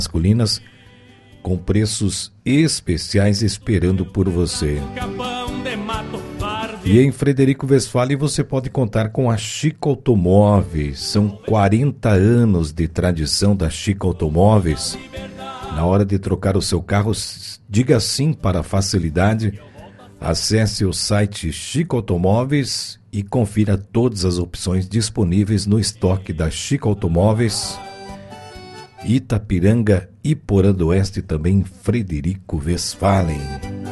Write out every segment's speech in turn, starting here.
masculinas com preços especiais esperando por você. E em Frederico Westphalen você pode contar com a Chico Automóveis. São 40 anos de tradição da Chico Automóveis. Na hora de trocar o seu carro, diga sim para a facilidade. Acesse o site Chico Automóveis e confira todas as opções disponíveis no estoque da Chico Automóveis. Itapiranga, Iporã do Oeste e também Frederico Westphalen.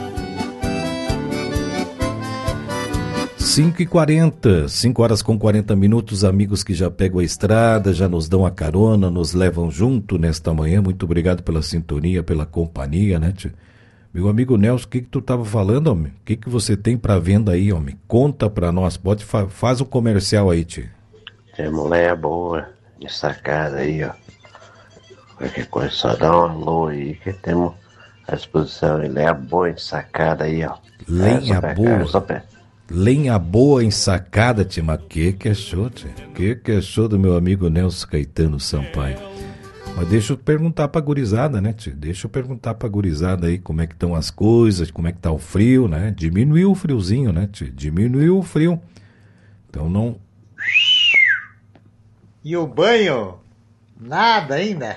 5h40, 5 horas com 40 minutos, amigos que já pegam a estrada, já nos dão a carona, nos levam junto nesta manhã. Muito obrigado pela sintonia, pela companhia, né, tio? Meu amigo Nelson, o que tu tava falando, homem? O que você tem para venda aí, homem? Conta para nós, faz o comercial aí, tio. Tem mulher boa, destacada aí, ó. Qualquer coisa, só dá um alô aí que temos à disposição. Lenha boa, ensacada aí, ó. Lenha boa. Lenha boa ensacada, tia. Mas que é show, tia? Que é show do meu amigo Nelson Caetano Sampaio. Mas deixa eu perguntar pra gurizada, né, tia? Deixa eu perguntar pra gurizada aí como é que estão as coisas, como é que tá o frio, né? Diminuiu o friozinho, né, tia? Diminuiu o frio. Então não... E o banho? Nada ainda.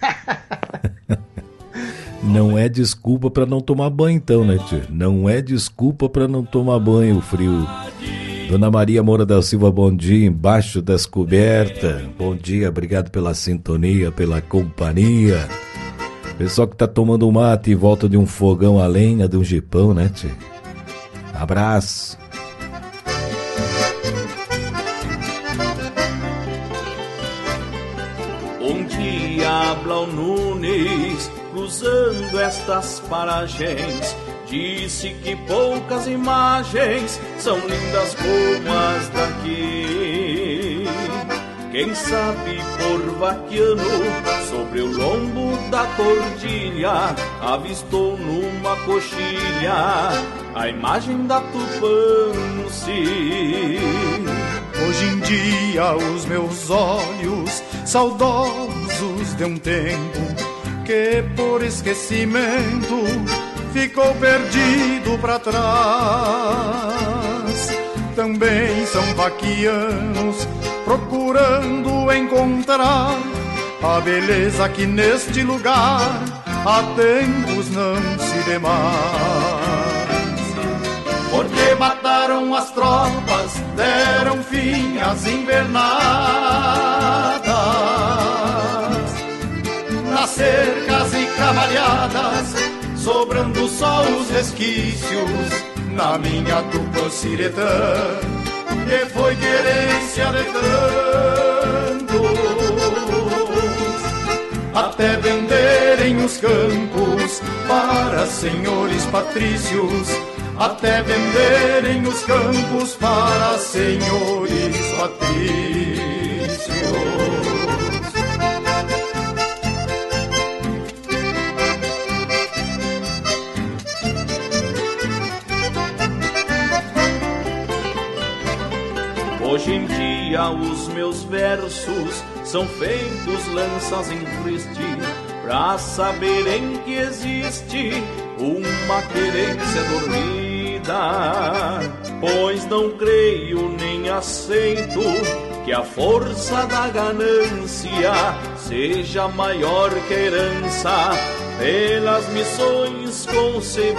Não é desculpa pra não tomar banho então, né, tia? Não é desculpa pra não tomar banho, o frio. Dona Maria Moura da Silva, bom dia, embaixo das cobertas. Bom dia, obrigado pela sintonia, pela companhia. Pessoal que tá tomando mate em volta de um fogão a lenha, de um jipão, né, tia? Abraço. Blau Nunes, cruzando estas paragens, disse que poucas imagens são lindas como as daqui. Quem sabe por vaquiano, sobre o lombo da cordilha, avistou numa coxilha a imagem da Tupã-Mussi. Hoje em dia os meus olhos saudosos de um tempo que por esquecimento ficou perdido pra trás. Também são vaquianos procurando encontrar a beleza que neste lugar há tempos não se vê mais. Porque mataram as tropas, deram fim às invernadas, nas cercas e cavalhadas, sobrando só os resquícios na minha Tupã-Siretã, que foi querência de tantos, até venderem os campos para senhores patrícios, até venderem os campos para senhores patrícios. Hoje em dia os meus versos são feitos lanças em triste, pra saberem que existe uma querência dormida, pois não creio nem aceito que a força da ganância seja maior que a herança pelas missões concebida.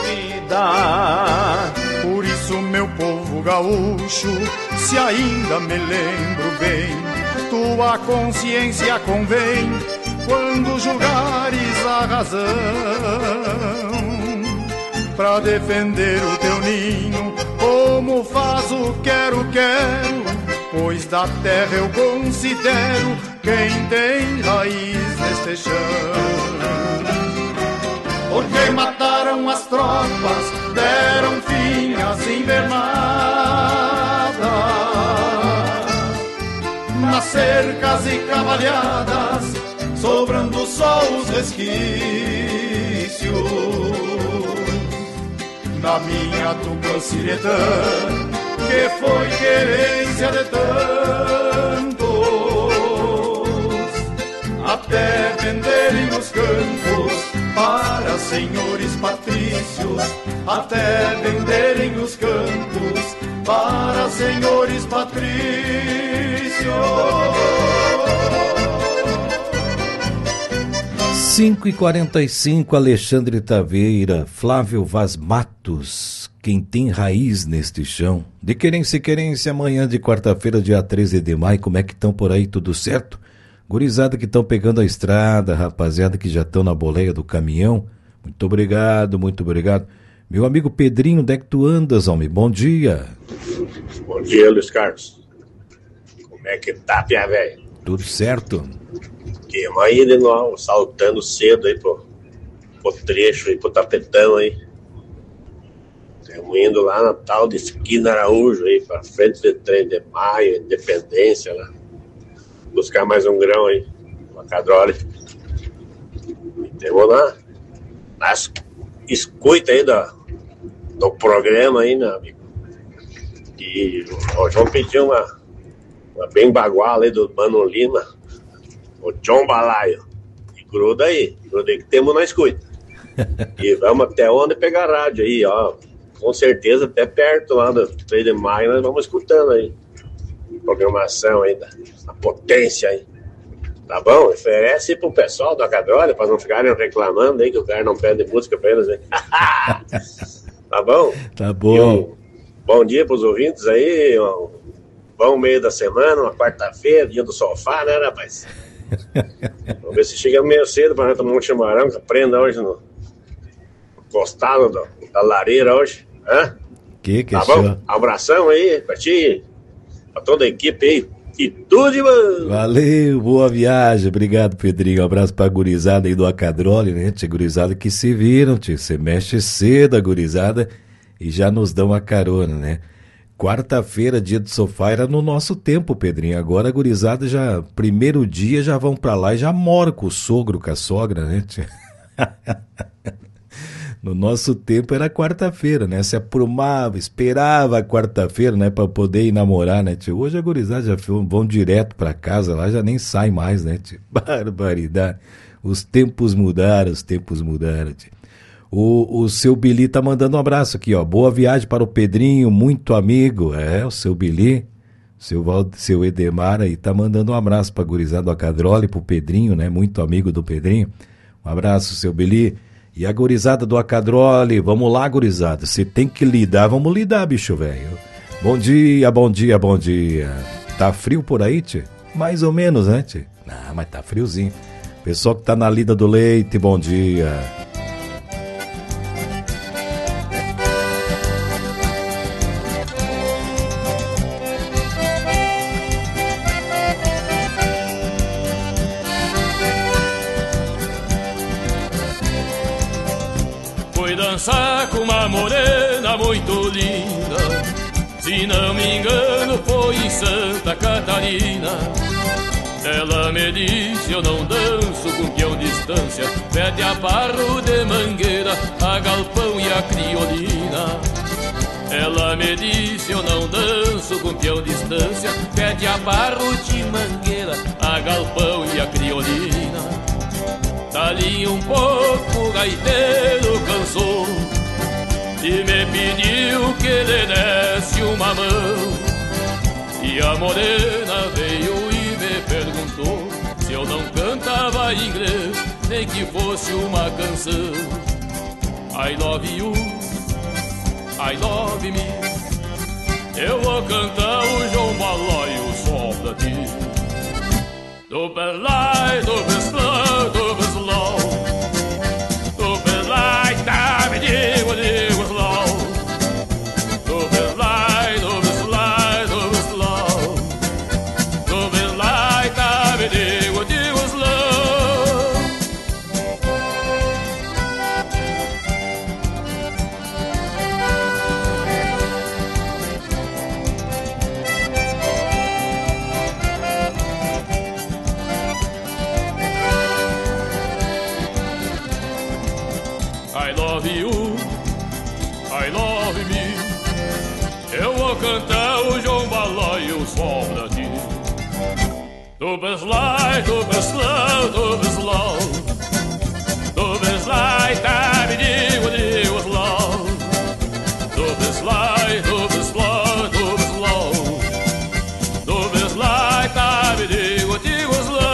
Por isso, meu povo gaúcho, se ainda me lembro bem, tua consciência convém quando julgares a razão, pra defender o teu ninho, como faz o quero-quero, pois da terra eu considero quem tem raiz neste chão. Porque mataram as tropas, deram fim às invernadas, nas cercas e cavalhadas, sobrando só os resquícios da minha Tupã-Siretã, que foi querência de tantos, até venderem os campos para senhores patrícios, até venderem os campos para senhores patrícios. 5h45, Alexandre Taveira, Flávio Vaz Matos, quem tem raiz neste chão. De querência, amanhã de quarta-feira, dia 13 de maio, como é que estão por aí, tudo certo? Gurizada que estão pegando a estrada, rapaziada que já estão na boleia do caminhão, muito obrigado, muito obrigado. Meu amigo Pedrinho, onde é que tu andas, homem? Bom dia. Bom dia, Luiz Carlos. Como é que tá, pia velho? Tudo certo. Que aí de novo, saltando cedo aí pro trecho aí, pro tapetão aí. Estamos indo lá na tal de Esquina Araújo aí, pra frente do 3 de maio, Independência lá. Buscar mais um grão aí, uma cadrole. E temos nas escuta aí do programa aí, meu amigo. E o João pediu uma bem baguala aí do Mano Lima, o John Balaio. E gruda aí que temos na escuta. E vamos até onde pegar rádio aí, ó. Com certeza até perto lá do 3 de maio nós vamos escutando aí. Programação aí da potência aí. Tá bom? Oferece pro pessoal do Acadrolha pra não ficarem reclamando aí que o cara não pede música pra eles, né? Tá bom? Tá bom. Bom dia pros ouvintes aí. Bom meio da semana, uma quarta-feira, dia do sofá, né, rapaz? Vamos ver se chega meio cedo pra nós tomar um chimarrão que prenda hoje no costado da lareira hoje. Hã? Tá bom? Abração aí pra ti, pra toda a equipe aí. E tudo, mano. Valeu, boa viagem. Obrigado, Pedrinho. Um abraço pra gurizada aí do Acadrole, né? Tia gurizada que se viram, tia. Você mexe cedo a gurizada e já nos dão a carona, né? Quarta-feira, dia do sofá, era no nosso tempo, Pedrinho. Agora a gurizada já, primeiro dia, já vão pra lá e já moram com o sogro, com a sogra, né, tia? No nosso tempo era quarta-feira, né? Se aprumava, esperava a quarta-feira, né? Pra poder ir namorar, né, tio? Hoje a gurizada já vão direto pra casa lá, já nem sai mais, né, tio? Barbaridade. Os tempos mudaram, tio. O seu Billy tá mandando um abraço aqui, ó. Boa viagem para o Pedrinho, muito amigo. É, o seu Billy, seu Edemar aí tá mandando um abraço pra gurizada do Acadrole, pro Pedrinho, né? Muito amigo do Pedrinho. Um abraço, seu Billy. E a gurizada do Acadrole, vamos lá, gurizada. Você tem que lidar, vamos lidar, bicho velho. Bom dia. Tá frio por aí, tio? Mais ou menos, né, tio? Ah, mas tá friozinho. Pessoal que tá na lida do leite, bom dia. Com uma morena muito linda, se não me engano foi em Santa Catarina. Ela me disse: eu não danço com peão distância, pede a barro de mangueira, a galpão e a criolina. Ela me disse: eu não danço com peão distância, pede a barro de mangueira, a galpão e a criolina. Dali um pouco o gaiteiro cansou e me pediu que lhe desse uma mão. E a morena veio e me perguntou se eu não cantava inglês, nem que fosse uma canção. I love you, I love me. Eu vou cantar o João Balóio só pra ti. Do belai, do beslão, do beslão, do belai, tá me digo, slow. Do belai, do beslai, do beslão, do belai, tá me digo, slow. I love you, I love me. Eu vou cantar o João Balóio só pra ti. Du bist leicht, du bist slow, du bist low. Du bist leicht, die was low. Du bist leicht, du bist slow, du bist low. Du bist leicht, die was low.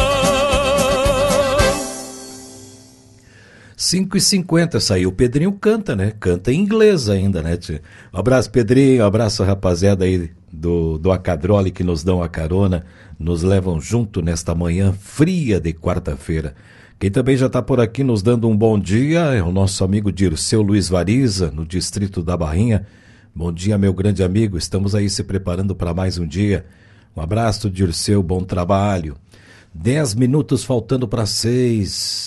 5h50 saiu. O Pedrinho canta, né? Canta em inglês ainda, né, tio? Um abraço, Pedrinho. Um abraço, rapaziada aí do Acadrole que nos dão a carona, nos levam junto nesta manhã fria de quarta-feira. Quem também já está por aqui nos dando um bom dia é o nosso amigo Dirceu Luiz Variza, no distrito da Barrinha. Bom dia, meu grande amigo. Estamos aí se preparando para mais um dia. Um abraço, Dirceu. Bom trabalho. 10 minutos faltando para 6.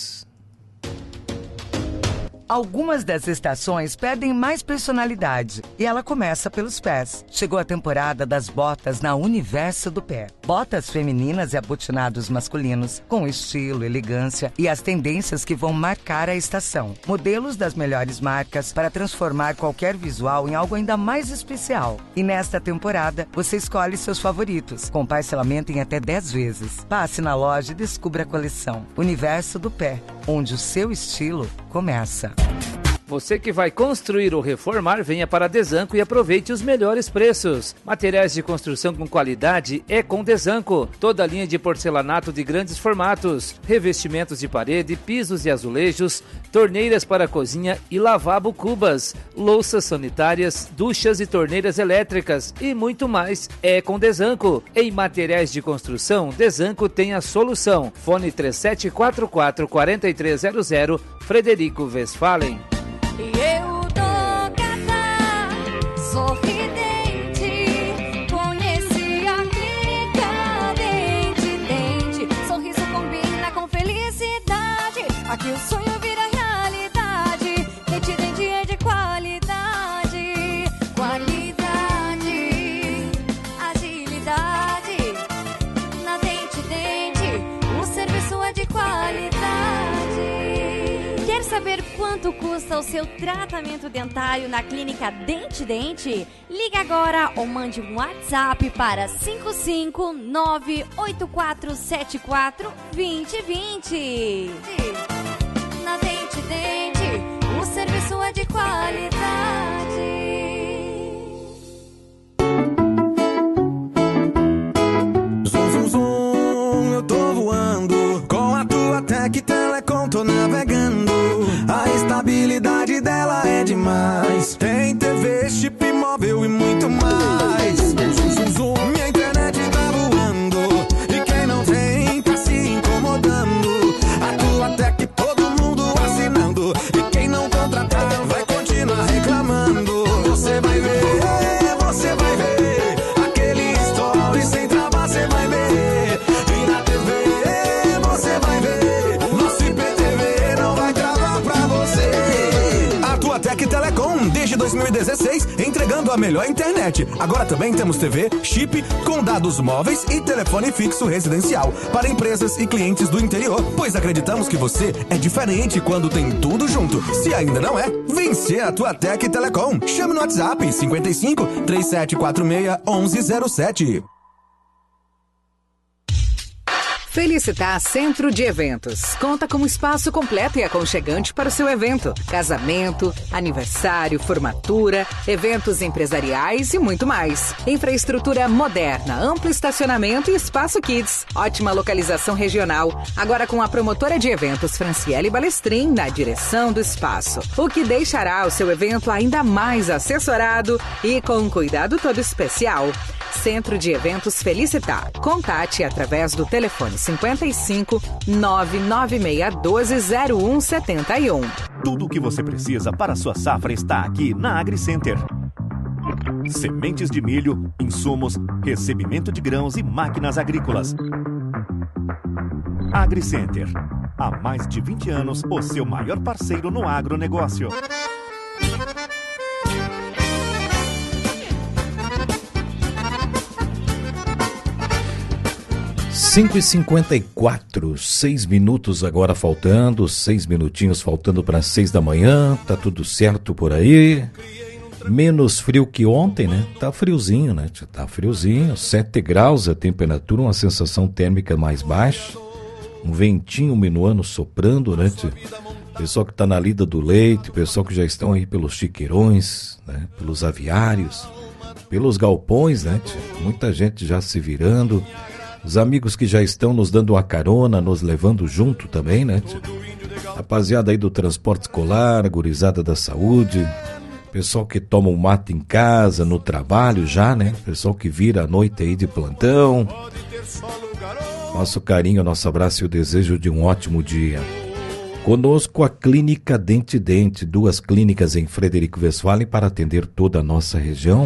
Algumas das estações perdem mais personalidade e ela começa pelos pés. Chegou a temporada das botas na Universo do Pé. Botas femininas e abotinados masculinos, com estilo, elegância e as tendências que vão marcar a estação. Modelos das melhores marcas para transformar qualquer visual em algo ainda mais especial. E nesta temporada, você escolhe seus favoritos, com parcelamento em até 10 vezes. Passe na loja e descubra a coleção Universo do Pé, onde o seu estilo começa. Você que vai construir ou reformar, venha para a Desanco e aproveite os melhores preços. Materiais de construção com qualidade é com Desanco. Toda a linha de porcelanato de grandes formatos, revestimentos de parede, pisos e azulejos, torneiras para cozinha e lavabo cubas, louças sanitárias, duchas e torneiras elétricas e muito mais é com Desanco. Em materiais de construção, Desanco tem a solução. Fone 3744-4300, Frederico Westphalen. E eu tô gata, sorridente, conheci a clínica Dente. Sorriso combina com felicidade, aqui o sonho vira realidade. Dente é de qualidade, qualidade, agilidade. Na Dente, o serviço é de qualidade. Quer saber quanto custa o seu tratamento dentário na clínica Dente? Ligue agora ou mande um WhatsApp para 559-8474-2020. Na Dente, o serviço é de qualidade. Eu tô voando com a tua Tec Telecom, tô navegando. A estabilidade dela é demais. Tem TV, chip móvel e muito mais. Minha internet tá voando e quem não tem tá se incomodando. A tua Tec todo mundo assinando e quem não contratar vai continuar reclamando. Você vai ver aquele story sem travar, você vai ver. E na TV você vai ver. Nosso IPTV não vai travar pra você. A tua Tec Telecom, desde 2016, entregando a melhor internet. Agora também temos TV, chip, com dados móveis e telefone fixo residencial para empresas e clientes do interior, pois acreditamos que você é diferente quando tem tudo junto. Se ainda não é, vem ser a tua Tec Telecom. Chame no WhatsApp 55 3746 1107. Felicitar Centro de Eventos. Conta com um espaço completo e aconchegante para o seu evento. Casamento, aniversário, formatura, eventos empresariais e muito mais. Infraestrutura moderna, amplo estacionamento e espaço kids. Ótima localização regional. Agora com a promotora de eventos Franciele Balestrin na direção do espaço. O que deixará o seu evento ainda mais assessorado e com um cuidado todo especial. Centro de Eventos Felicitar. Contate através do telefone 55 99612 0171. Tudo o que você precisa para a sua safra está aqui na AgriCenter. Sementes de milho, insumos, recebimento de grãos e máquinas agrícolas. AgriCenter. Há mais de 20 anos, o seu maior parceiro no agronegócio. 5h54, 6 minutos agora faltando, 6 minutinhos faltando para 6 da manhã, tá tudo certo por aí? Menos frio que ontem, né? Tá friozinho, né? Tá friozinho, 7 graus a temperatura, uma sensação térmica mais baixa, um ventinho minuano soprando, né? Pessoal que tá na lida do leite, pessoal que já estão aí pelos chiqueirões, né? Pelos aviários, pelos galpões, né? Muita gente já se virando, os amigos que já estão nos dando uma carona, nos levando junto também, né? Rapaziada aí do transporte escolar, gurizada da saúde, pessoal que toma um mate em casa, no trabalho já, né? Pessoal que vira a noite aí de plantão. Nosso carinho, nosso abraço e o desejo de um ótimo dia. Conosco a Clínica Dente Dente, 2 clínicas em Frederico Westphalen para atender toda a nossa região.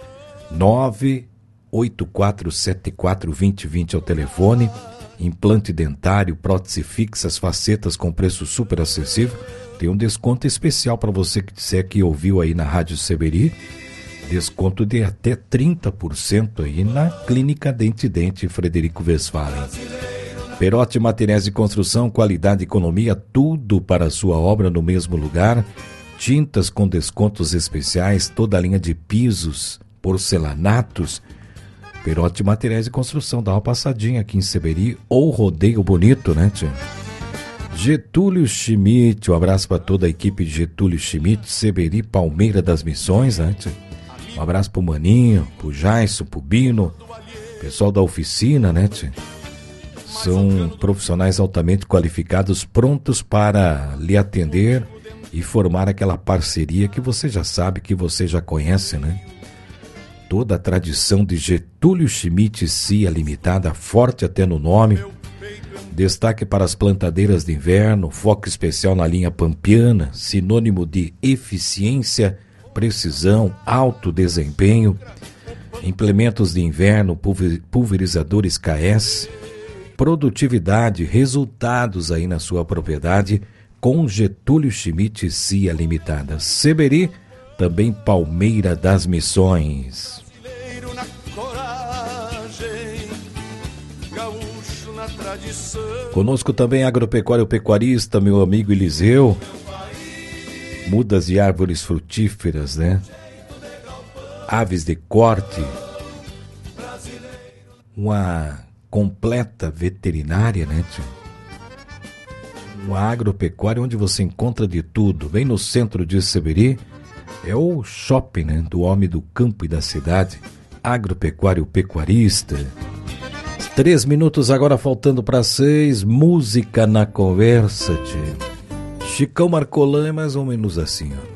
984742020 é o telefone. Implante dentário, prótese fixas, facetas com preço super acessível. Tem um desconto especial para você que disser que ouviu aí na Rádio Seberi. Desconto de até 30% aí na Clínica Dente Dente Frederico Westphalen. Perotti Materiais de Construção, qualidade e economia, tudo para a sua obra no mesmo lugar. Tintas com descontos especiais, toda a linha de pisos, porcelanatos. Perotti Materiais de Construção, dá uma passadinha aqui em Seberi ou Rodeio Bonito, né, tia? Getúlio Schmidt, um abraço para toda a equipe de Getúlio Schmidt, Seberi, Palmeira das Missões, né, tia? Um abraço pro Maninho, pro Jaisso, pro Bino, pessoal da oficina, né, tia? São profissionais altamente qualificados, prontos para lhe atender e formar aquela parceria que você já sabe, que você já conhece, né? Toda a tradição de Getúlio Schmidt Cia Limitada, forte até no nome. Destaque para as plantadeiras de inverno, foco especial na linha pampiana, sinônimo de eficiência, precisão, alto desempenho. Implementos de inverno, pulverizadores KS, produtividade, resultados aí na sua propriedade com Getúlio Schmidt Cia Limitada. Seberi, também Palmeira das Missões. Conosco também agropecuário pecuarista, meu amigo Eliseu. Mudas de árvores frutíferas, né? Aves de corte. Uma completa veterinária, né, tio? Uma agropecuária onde você encontra de tudo. Bem no centro de Seberi. É o shopping, né, do homem do campo e da cidade. Agropecuário pecuarista. 3 minutos agora faltando para 6. Música na conversa, tio. Chicão Marcolã é mais ou menos assim, ó.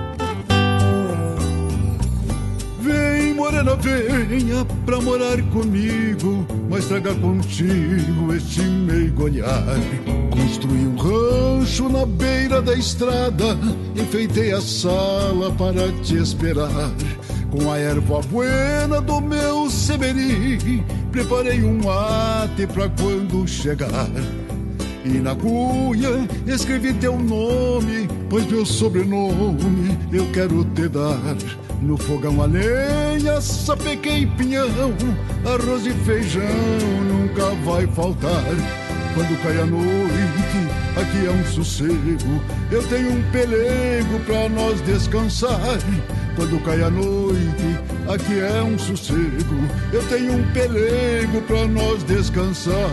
Vem, morena, venha pra morar comigo, mas traga contigo este meigo olhar. Construí um rancho na beira da estrada, enfeitei a sala para te esperar. Com a erva buena do meu Seberi, preparei um mate pra quando chegar. E na cuia escrevi teu nome, pois meu sobrenome eu quero te dar. No fogão a lenha, sapequei pinhão, arroz e feijão nunca vai faltar. Quando cai a noite, aqui é um sossego, eu tenho um pelego pra nós descansar. Quando cai a noite, aqui é um sossego, eu tenho um pelego pra nós descansar.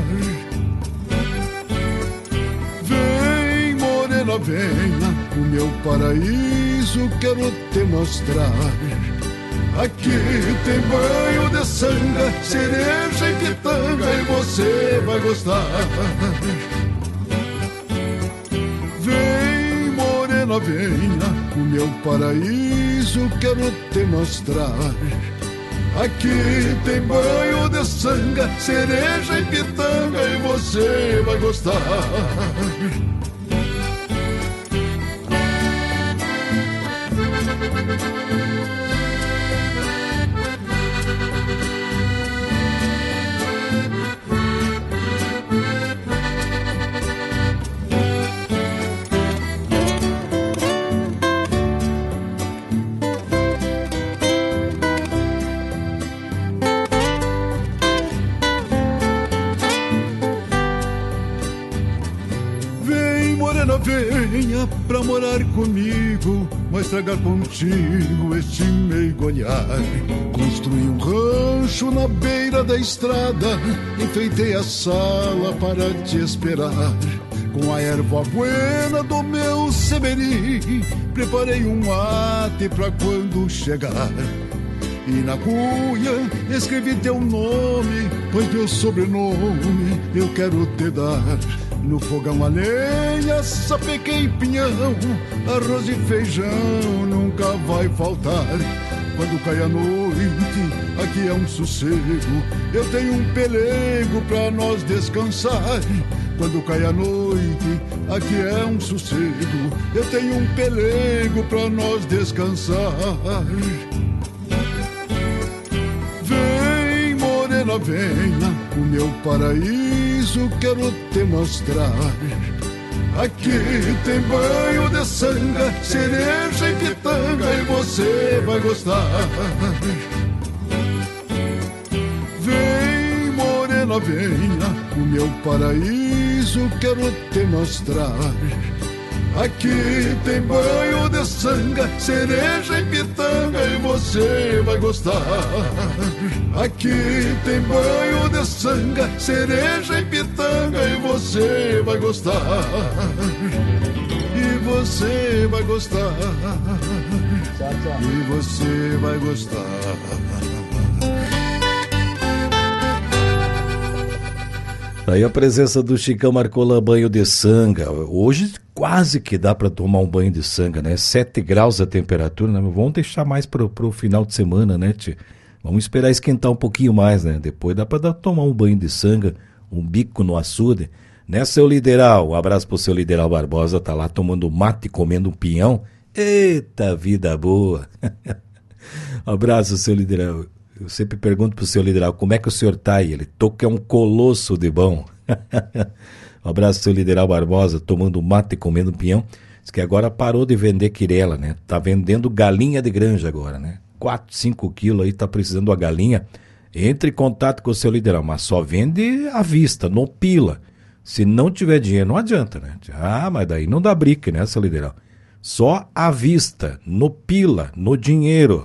Vem, morena, venha, o meu paraíso quero te mostrar. Aqui tem banho de sanga, cereja e pitanga e você vai gostar. Vem, morena, venha, o meu paraíso quero te mostrar. Aqui tem banho de sanga, cereja e pitanga e você vai gostar. morena, venha pra morar comigo, mas tragar contigo este meigo olhar. Construí um rancho na beira da estrada, enfeitei a sala para te esperar. Com a erva buena do meu seberi, preparei um mate pra quando chegar. E na cuia escrevi teu nome, pois meu sobrenome eu quero te dar. No fogão a lenha, sapequei pinhão, arroz e feijão nunca vai faltar. Quando cai a noite, aqui é um sossego, eu tenho um pelego pra nós descansar. Quando cai a noite, aqui é um sossego, eu tenho um pelego pra nós descansar. Vem, morena, venha, o meu paraíso quero te mostrar. Aqui tem banho de sanga, cereja e pitanga, e você vai gostar. Vem, morena, venha, o meu paraíso quero te mostrar. Aqui tem banho de sanga, cereja e pitanga, e você vai gostar. Aqui tem banho de sanga, cereja e pitanga, e você vai gostar. E você vai gostar. E você vai gostar. Aí a presença do Chicão Marcola, banho de sanga. Hoje quase que dá para tomar um banho de sanga, né? 7 graus a temperatura, né? Vamos deixar mais pro final de semana, né, tchê? Vamos esperar esquentar um pouquinho mais, né? Depois dá para tomar um banho de sanga, um bico no açude. Né, seu Lideral? Um abraço pro seu Lideral Barbosa, tá lá tomando mate, comendo um pinhão. Eita, vida boa! Abraço, seu Lideral. Eu sempre pergunto pro seu Lideral, como é que o senhor tá aí? Ele toca é um colosso de bom. Um abraço, seu Lideral Barbosa, tomando mate e comendo pinhão. Diz que agora parou de vender quirela, né? Tá vendendo galinha de granja agora, né? 4, 5 quilos aí, tá precisando a galinha. Entre em contato com o seu Lideral, mas só vende à vista, no pila. Se não tiver dinheiro, não adianta, né? Ah, mas daí não dá brique, né, seu Lideral? Só à vista, no pila, no dinheiro.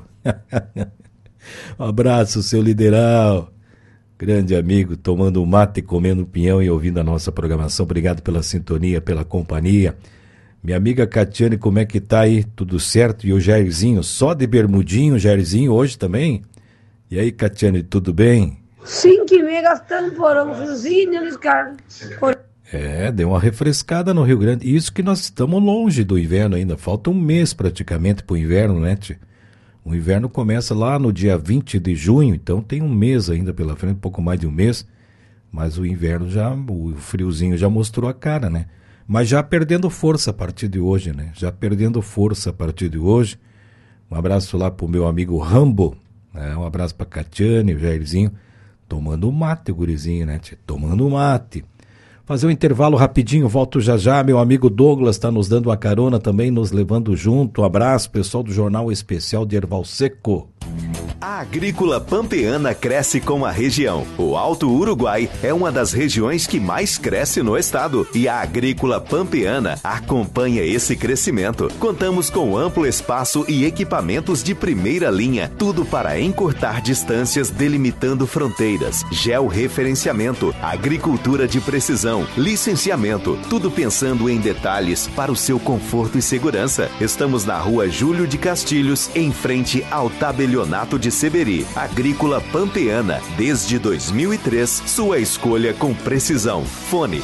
Um abraço, seu Lideral. Grande amigo, tomando um mate, comendo um pinhão e ouvindo a nossa programação. Obrigado pela sintonia, pela companhia. Minha amiga Catiane, como é que tá aí? Tudo certo? E o Jairzinho, só de bermudinho, Jairzinho hoje também? E aí, Catiane, tudo bem? 5h30 gastando porão, friozinho, Luiz Carlos. É, deu uma refrescada no Rio Grande. Isso que nós estamos longe do inverno ainda. Falta um mês praticamente pro inverno, né, tio? O inverno começa lá no dia 20 de junho, então tem um mês ainda pela frente, um pouco mais de um mês. Mas o inverno já, o friozinho já mostrou a cara, né? Mas já perdendo força a partir de hoje, né? Já perdendo força a partir de hoje. Um abraço lá pro meu amigo Rambo, né? Um abraço pra Catiane, o Jairzinho, tomando mate, o gurizinho, né? Tomando mate. Fazer um intervalo rapidinho, volto já já. Meu amigo Douglas está nos dando uma carona também, nos levando junto. Um abraço, pessoal do Jornal Especial de Erval Seco. A agrícola pampeana cresce com a região. O Alto Uruguai é uma das regiões que mais cresce no estado e a agrícola pampeana acompanha esse crescimento. Contamos com amplo espaço e equipamentos de primeira linha, tudo para encurtar distâncias, delimitando fronteiras, georreferenciamento, agricultura de precisão, licenciamento, tudo pensando em detalhes para o seu conforto e segurança. Estamos na Rua Júlio de Castilhos, em frente ao Tabelionato de Seberi. Agrícola pampeana, desde 2003, sua escolha com precisão. Fone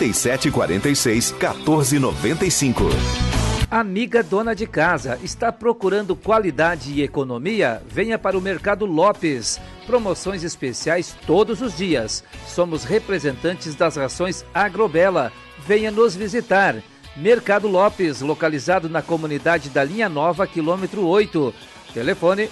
3746-1495. Amiga dona de casa, está procurando qualidade e economia? Venha para o Mercado Lopes. Promoções especiais todos os dias. Somos representantes das rações Agrobela. Venha nos visitar. Mercado Lopes, localizado na comunidade da Linha Nova, quilômetro 8. Telefone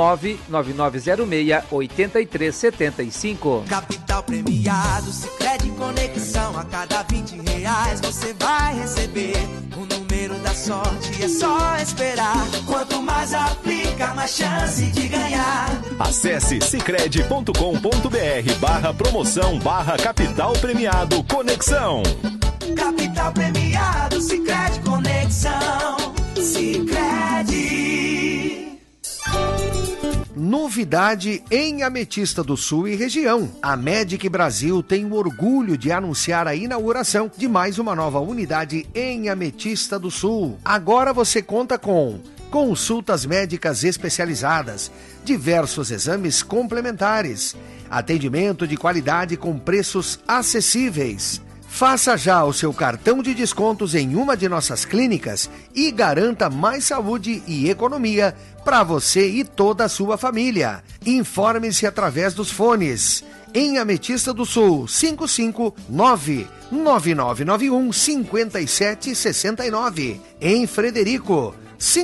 99906-8375. Capital premiado, Sicredi Conexão. A cada R$20 você vai receber o número da sorte, é só esperar. Quanto mais aplica, mais chance de ganhar. Acesse sicredi.com.br/promoção/capital premiado Conexão. capital premiado, Sicredi Conexão, Sicredi. Novidade em Ametista do Sul e região. A Medic Brasil tem o orgulho de anunciar a inauguração de mais uma nova unidade em Ametista do Sul. Agora você conta com consultas médicas especializadas, diversos exames complementares, atendimento de qualidade com preços acessíveis. Faça já o seu cartão de descontos em uma de nossas clínicas e garanta mais saúde e economia para você e toda a sua família. Informe-se através dos fones. Em Ametista do Sul, 559-9991-5769. Em Frederico,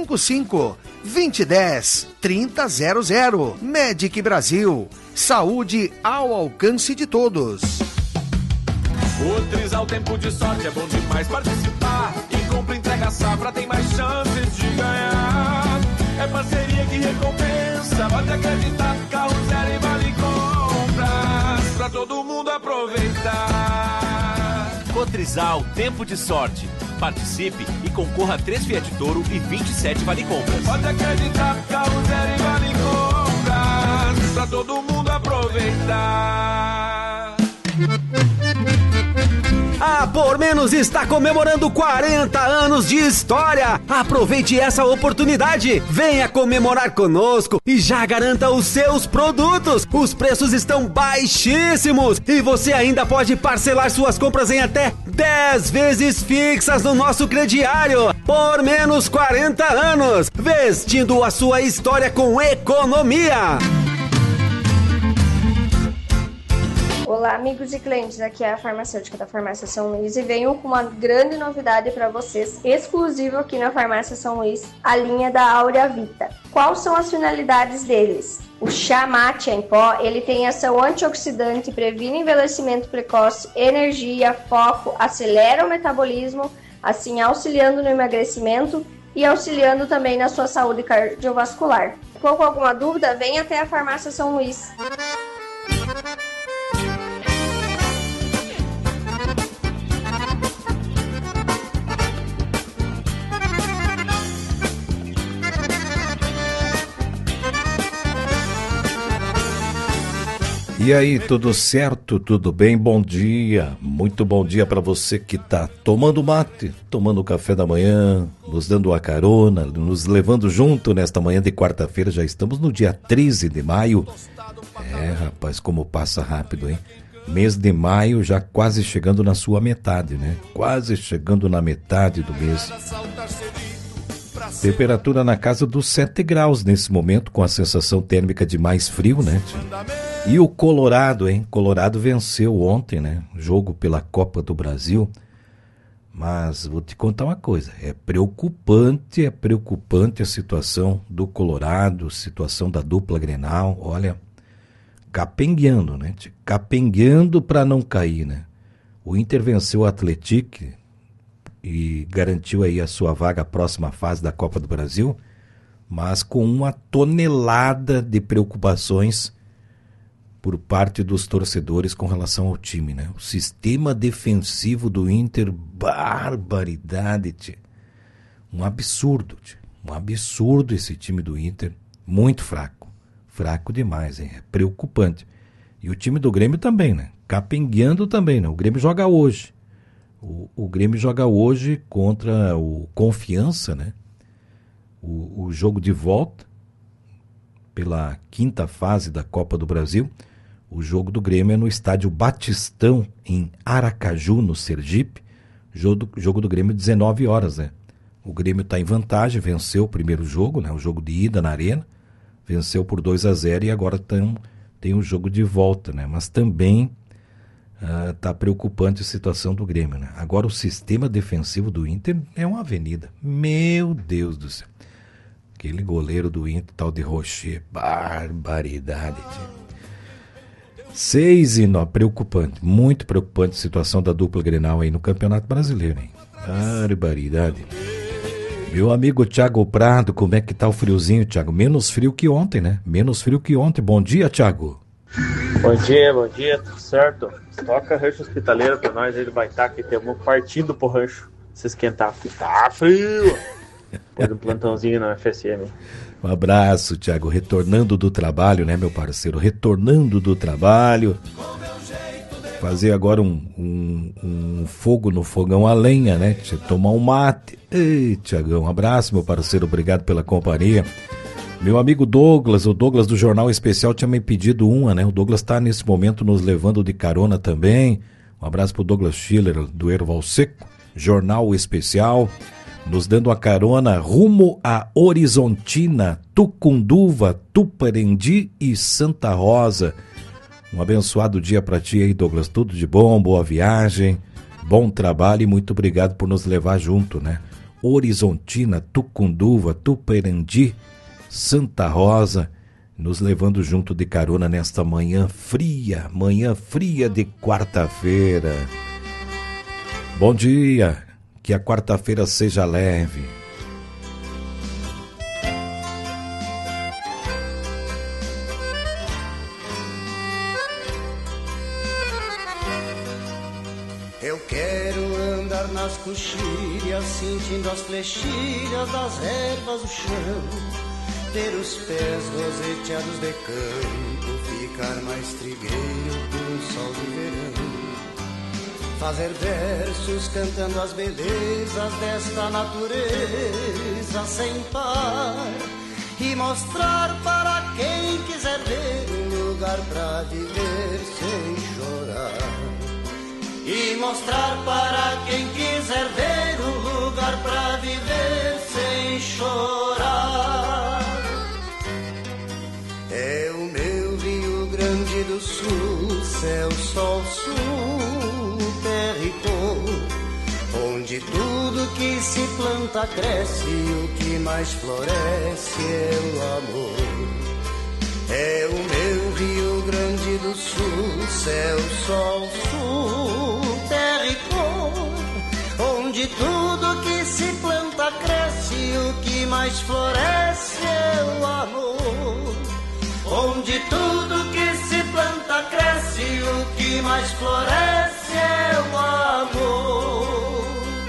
55-2010-3000. Medic Brasil. Saúde ao alcance de todos. O Trisal Tempo de Sorte é bom demais participar. E compra, entrega, safra, tem mais chances de ganhar. É parceria que recompensa, pode acreditar. Carro zero e vale compras, pra todo mundo aproveitar. Cotrizal Tempo de Sorte. Participe e concorra a 3 Fiat Toro e 27 vale compras. Pode acreditar, carro zero e vale compras, pra todo mundo aproveitar. A Por Menos está comemorando 40 anos de história. Aproveite essa oportunidade. Venha comemorar conosco e já garanta os seus produtos. Os preços estão baixíssimos e você ainda pode parcelar suas compras em até 10 vezes fixas no nosso crediário. Por Menos 40 anos, vestindo a sua história com economia. Olá, amigos e clientes, aqui é a farmacêutica da Farmácia São Luís e venho com uma grande novidade para vocês, exclusivo aqui na Farmácia São Luís, a linha da Áurea Vita. Quais são as finalidades deles? O chá mate em pó, ele tem ação antioxidante, previne envelhecimento precoce, energia, foco, acelera o metabolismo, assim auxiliando no emagrecimento e auxiliando também na sua saúde cardiovascular. Ficou com alguma dúvida? Venha até a Farmácia São Luís. E aí, tudo certo? Tudo bem? Bom dia, muito bom dia para você que está tomando mate, tomando café da manhã, nos dando a carona, nos levando junto nesta manhã de quarta-feira. Já estamos no dia 13 de maio. É, rapaz, como passa rápido, hein? Mês de maio já quase chegando na sua metade, né? Quase chegando na metade do mês. Temperatura na casa dos 7 graus nesse momento, com a sensação térmica de mais frio, né? E o Colorado, hein? Colorado venceu ontem, né? Jogo pela Copa do Brasil. Mas vou te contar uma coisa, é preocupante a situação do Colorado, situação da dupla Grenal, olha, capengueando, né? Capengueando para não cair, né? O Inter venceu o Atlético e garantiu aí a sua vaga à próxima fase da Copa do Brasil, mas com uma tonelada de preocupações por parte dos torcedores com relação ao time, né? O sistema defensivo do Inter, barbaridade, tchê. Um absurdo esse time do Inter, muito fraco demais, hein? É preocupante. E o time do Grêmio também, né? Capengueando também, né? O Grêmio joga hoje. O Grêmio joga hoje contra o Confiança, né? O jogo de volta pela 5ª fase da Copa do Brasil. O jogo do Grêmio é no estádio Batistão, em Aracaju, no Sergipe. Jogo do Grêmio 19 horas, né? O Grêmio está em vantagem, venceu o primeiro jogo, né? O jogo de ida na Arena, venceu por 2-0 e agora tem o jogo de volta, né? Mas também está preocupante a situação do Grêmio, né? Agora o sistema defensivo do Inter é uma avenida. Meu Deus do céu. Aquele goleiro do Inter, tal de Rocher, barbaridade. 6-9, preocupante, muito preocupante a situação da dupla Grenal aí no Campeonato Brasileiro, hein? Barbaridade. Meu amigo Thiago Prado, como é que tá o friozinho, Thiago? Menos frio que ontem, né? Menos frio que ontem. Bom dia, Thiago. Bom dia, tudo certo? Toca rancho hospitaleiro pra nós, ele vai estar aqui, temos partindo pro rancho se esquentar. Tá frio! Depois um plantãozinho na FSM. Um abraço, Thiago, retornando do trabalho, né, meu parceiro? Retornando do trabalho. Fazer agora um fogo no fogão a lenha, né? Tomar um mate. Ei, Thiagão, um abraço, meu parceiro, obrigado pela companhia. Meu amigo Douglas, o Douglas do Jornal Especial tinha me pedido uma, né? O Douglas está nesse momento nos levando de carona também. Um abraço pro Douglas Schiller, do Erval Seco, Jornal Especial, nos dando a carona rumo a Horizontina, Tucunduva, Tuparendi e Santa Rosa. Um abençoado dia para ti aí, Douglas. Tudo de bom, boa viagem, bom trabalho e muito obrigado por nos levar junto, né? Horizontina, Tucunduva, Tuparendi, Santa Rosa, nos levando junto de carona nesta manhã fria de quarta-feira. Bom dia, que a quarta-feira seja leve. Eu quero andar nas coxilhas, sentindo as flechilhas das ervas do chão, ter os pés roseteados de campo, ficar mais trigueiro com o sol de verão, fazer versos cantando as belezas desta natureza sem par, e mostrar para quem quiser ver um lugar pra viver sem chorar. E mostrar para quem quiser ver um lugar pra viver sem chorar. É o meu Rio Grande do Sul, céu, sol, sul, terra e cor, onde tudo que se planta cresce e o que mais floresce é o amor. É o meu Rio Grande do Sul, céu, sol, sul, terra e cor, onde tudo que se planta cresce e o que mais floresce é o amor. Onde tudo que se planta cresce e o que mais floresce é o amor.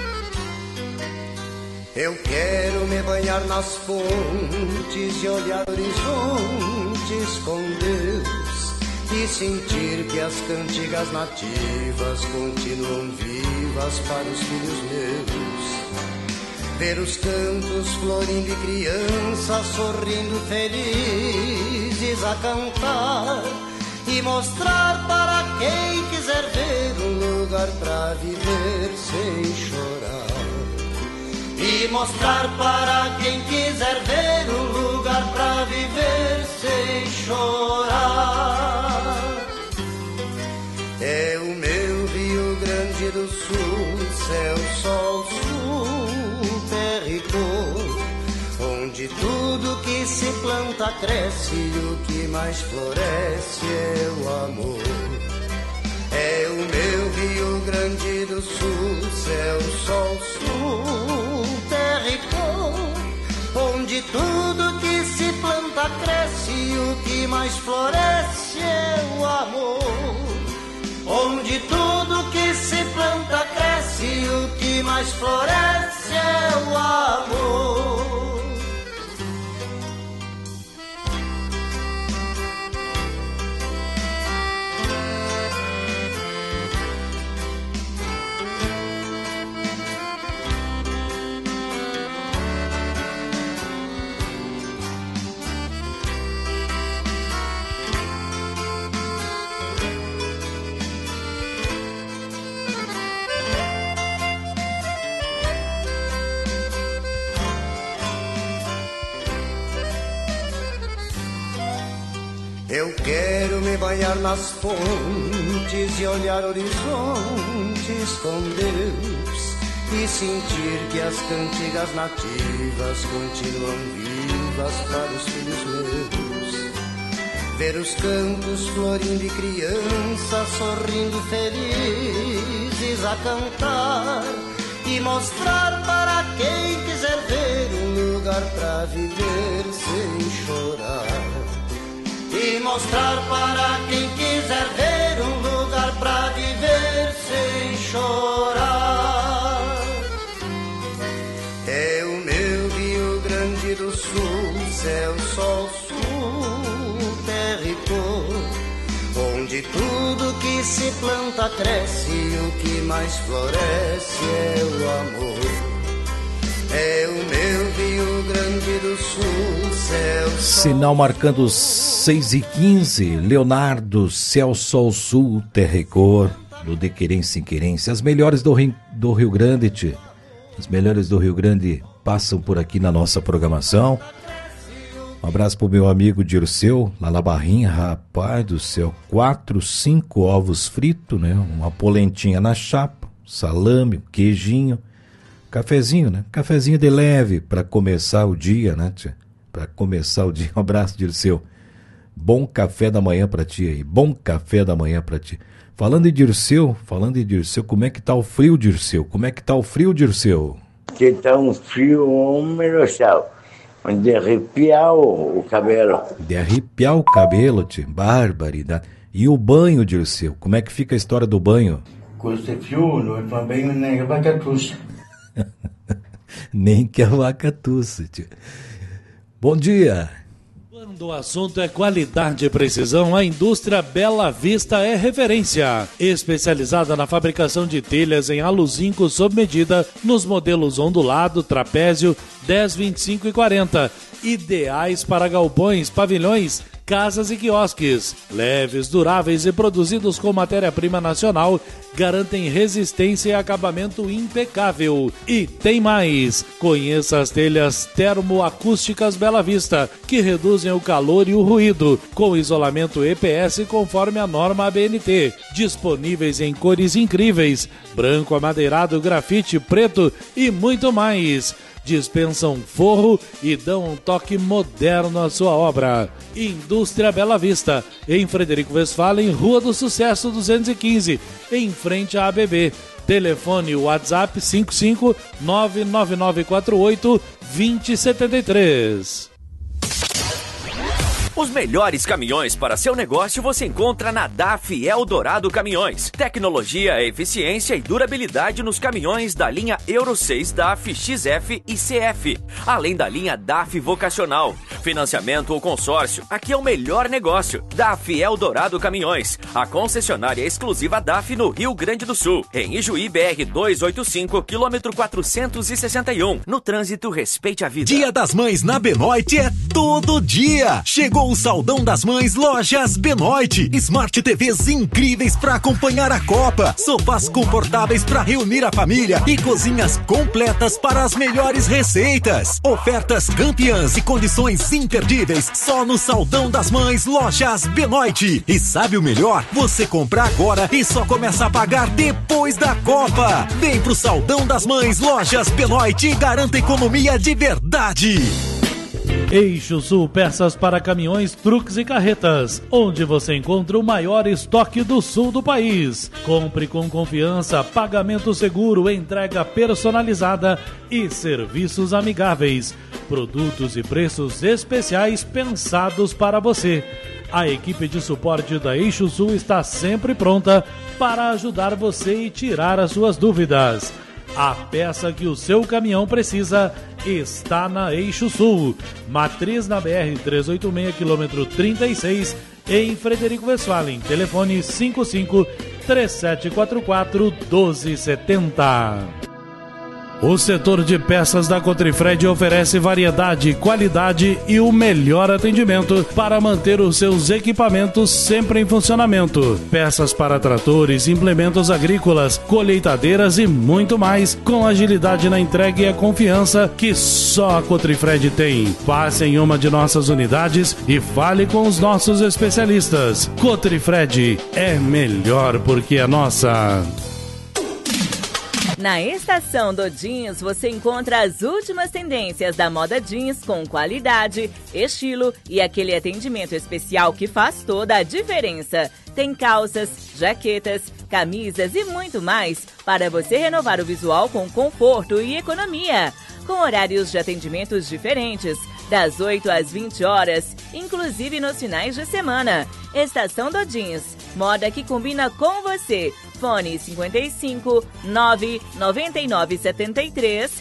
Eu quero me banhar nas fontes e olhar horizontes com Deus e sentir que as cantigas nativas continuam vivas para os filhos meus. Ver os campos florindo e crianças sorrindo felizes a cantar, e mostrar para quem quiser ver um lugar pra viver sem chorar. E mostrar para quem quiser ver um lugar pra viver sem chorar. É o meu Rio Grande do Sul, céu, sol, sul, terra e cor, onde tudo que se planta cresce e o que mais floresce é o amor. É o meu Rio Grande do Sul, céu, sol, sul, terra e cor, onde tudo que se planta cresce e o que mais floresce é o amor. Onde tudo que se planta cresce e o que mais floresce é o amor. Eu quero me banhar nas fontes e olhar horizontes com Deus e sentir que as cantigas nativas continuam vivas para os filhos meus. Ver os campos florindo e crianças sorrindo felizes a cantar, e mostrar para quem quiser ver um lugar pra viver sem chorar. E mostrar para quem quiser ver um lugar pra viver sem chorar. É o meu Rio Grande do Sul, céu, sol, sul, terra e cor, onde tudo que se planta cresce e o que mais floresce é o amor. É o meu Rio Grande do Sul, céu, sol. Sinal marcando 6h15, Leonardo, céu, sol, sul, terra e cor, do De Querência em Querência. As melhores do Rio Grande, tchê. As melhores do Rio Grande passam por aqui na nossa programação. Um abraço pro meu amigo Dirceu, lá na Barrinha, rapaz do céu, 4, 5 ovos fritos, né? Uma polentinha na chapa, salame, um queijinho, cafezinho, né? Cafezinho de leve para começar o dia, né, tia? Para começar o dia. Um abraço, Dirceu. Bom café da manhã para ti aí. Bom café da manhã para ti. Falando em Dirceu, como é que tá o frio, Dirceu? Como é que tá o frio, Dirceu? Que tá um frio, homem do céu. De arrepiar o cabelo. De arrepiar o cabelo, tia. Barbaridade. E o banho, Dirceu? Como é que fica a história do banho? Com esse frio, não toma banho nem a vaca tussa. Nem que a vaca tussa, tia. Bom dia. Quando o assunto é qualidade e precisão, a indústria Bela Vista é referência. Especializada na fabricação de telhas em aluzinco sob medida, nos modelos ondulado, trapézio, 10, 25 e 40. Ideais para galpões, pavilhões, casas e quiosques. Leves, duráveis e produzidos com matéria-prima nacional, garantem resistência e acabamento impecável. E tem mais! Conheça as telhas termoacústicas Bela Vista, que reduzem o calor e o ruído, com isolamento EPS conforme a norma ABNT. Disponíveis em cores incríveis, branco, amadeirado, grafite, preto e muito mais. Dispensam forro e dão um toque moderno à sua obra. Indústria Bela Vista, em Frederico Westphalen, Rua do Sucesso 215, em frente à ABB. Telefone WhatsApp 55999482073. Os melhores caminhões para seu negócio você encontra na DAF Eldorado Caminhões. Tecnologia, eficiência e durabilidade nos caminhões da linha Euro 6 DAF XF e CF, além da linha DAF Vocacional. Financiamento ou consórcio, aqui é o melhor negócio. DAF Eldorado Caminhões, a concessionária exclusiva DAF no Rio Grande do Sul, em Ijuí BR 285, quilômetro 461. No trânsito, respeite a vida. Dia das Mães na Benoit é todo dia. Chegou o Saldão das Mães Lojas Benoit. Smart TVs incríveis para acompanhar a Copa, sofás confortáveis para reunir a família e cozinhas completas para as melhores receitas. Ofertas campeãs e condições imperdíveis só no Saldão das Mães Lojas Benoit. E sabe o melhor? Você compra agora e só começa a pagar depois da Copa. Vem pro Saldão das Mães Lojas Benoit e garanta economia de verdade. Eixo Sul, peças para caminhões, truques e carretas, onde você encontra o maior estoque do sul do país. Compre com confiança, pagamento seguro, entrega personalizada e serviços amigáveis. Produtos e preços especiais pensados para você. A equipe de suporte da Eixo Sul está sempre pronta para ajudar você e tirar as suas dúvidas. A peça que o seu caminhão precisa está na Eixo Sul. Matriz na BR 386, quilômetro 36, em Frederico Westphalen. Telefone 55-3744-1270. O setor de peças da Cotrifred oferece variedade, qualidade e o melhor atendimento para manter os seus equipamentos sempre em funcionamento. Peças para tratores, implementos agrícolas, colheitadeiras e muito mais, com agilidade na entrega e a confiança que só a Cotrifred tem. Passe em uma de nossas unidades e fale com os nossos especialistas. Cotrifred é melhor porque é nossa. Na Estação do Jeans você encontra as últimas tendências da moda jeans com qualidade, estilo e aquele atendimento especial que faz toda a diferença. Tem calças, jaquetas, camisas e muito mais para você renovar o visual com conforto e economia. com horários de atendimentos diferentes, das 8 às 20 horas, inclusive nos finais de semana. Estação do Jeans, moda que combina com você. Fone 55 999 73